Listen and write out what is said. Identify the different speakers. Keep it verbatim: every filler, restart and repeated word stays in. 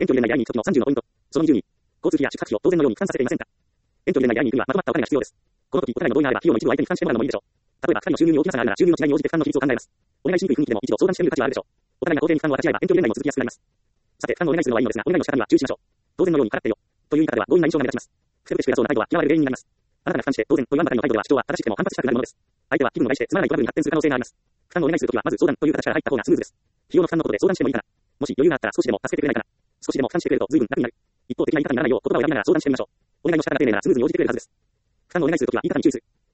Speaker 1: 遠距離でない出会いに行く時のさんじゅうのポイント。そのにじゅうに、交通費や宿泊費を当然のように負担させていませんか？遠距離でない出会いに行くにはまとまったお金が必要です。この時、お互いの同意があれば費用の一部を相手に負担してもらうのもいいでしょう。例えば、二人の収入に大きな差があるなら、収入の違いに応じて負担の比率を考えます。お願いしにくい雰囲気でも一度相談してみる価値はあるでしょう。お互いが公平に負担を分かち合えば遠距離恋愛も続きやすくなります。さて、負担をお願いするのはいいのですが、お願いの仕方には注意しましょう。当然のように払ってよ。という言い方では強引な印象が目立ちます。ふてぶてしく偉そうな態度は嫌われる原因になります。あなたが負担して当然と言わんばかりの態度では主張は正しくても反発したくなるものです。相手は気分を害してつまらないトラブルに発展する可能性があります。負担をお願いするときはまず相談という形から入った方がスムーズです。費用の負担のことで相談してもいいかな。もし余裕があったら少しでも助けてくれないかな。少しでも負担してくれると随分楽になる。一方的な言い方にならないよう言葉を選びながら相談してみましょう。お願いの仕方が丁寧ならスムーズに応じてくれるはずです。負担をお願いするときは言い方に注意する。